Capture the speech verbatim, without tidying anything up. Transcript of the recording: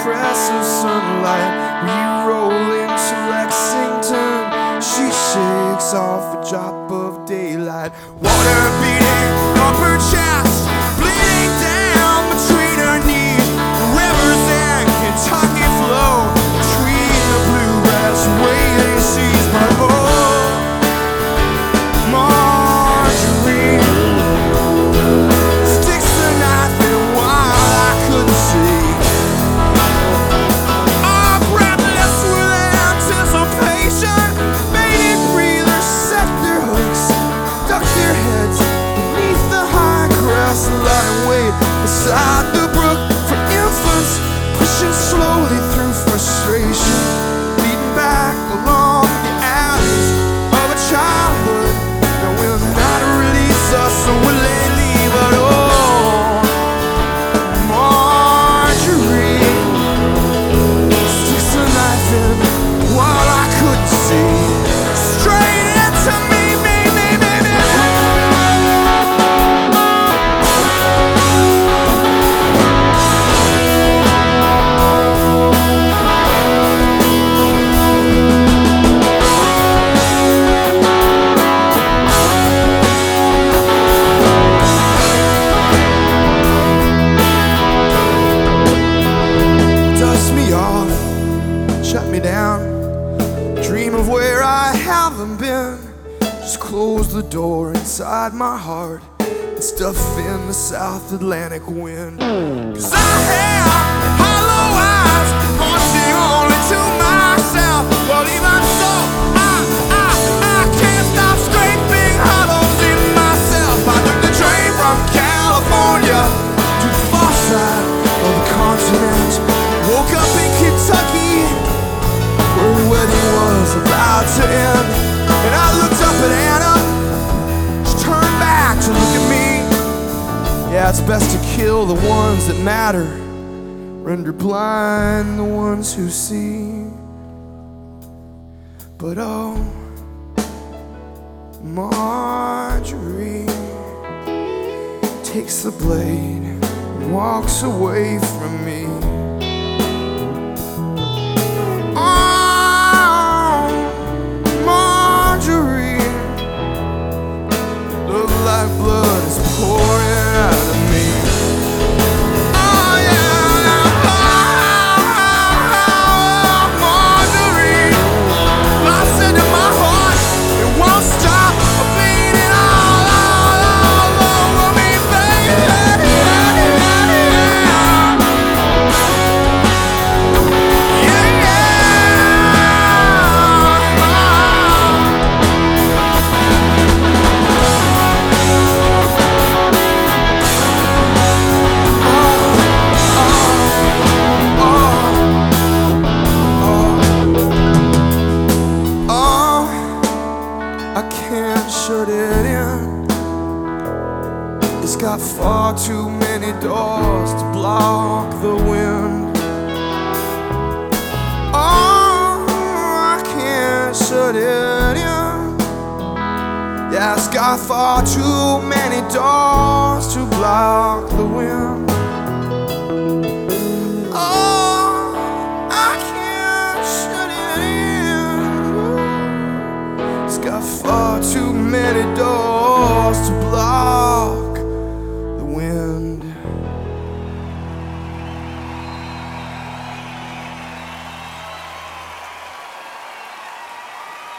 caress of sunlight. We roll into Lexington. She shakes off a drop of daylight. Water beating up her chest, bleeding down between her knees. The rivers in Kentucky flow between the bluegrass waiting seas. But oh, Marjorie sticks the knife in while I couldn't see. Oh, breathless with anticipation, baby breathers set their hooks, duck their heads beneath the high grass, lie and wait beside the brook for infants pushing slowly through frustration, leading back along the alleys of a childhood that will not release us, so will they leave? But oh, Marjorie sticks a knife in while I couldn't see. Straight into me, me, me, me, me. Dust me off, shut me down, dream of where I haven't been. Just close the door inside my heart and stuff in the South Atlantic wind. 'Cause I have hollow eyes pointing only to myself. Well, even so, I, I, I can't stop scraping hollows in myself. I took the train from California to the far side of the continent. Woke up in Kentucky where the wedding was about to end. And I looked up at Anna, she turned back to look at me. Yeah, it's best to kill the ones that matter, render blind the ones who see. But oh, Marjorie takes the blade and walks away from me. Oh, Marjorie, the lifeblood is pouring out of me. Oh yeah, now, oh, Marjorie, lost into my heart, it won't stop beating all, all, all over me, baby. Shut it in. It's got far too many doors to block the wind. Oh, I can't shut it in. Yeah, it's got far too many doors to block the wind. Oh, I can't shut it in. It's got far too many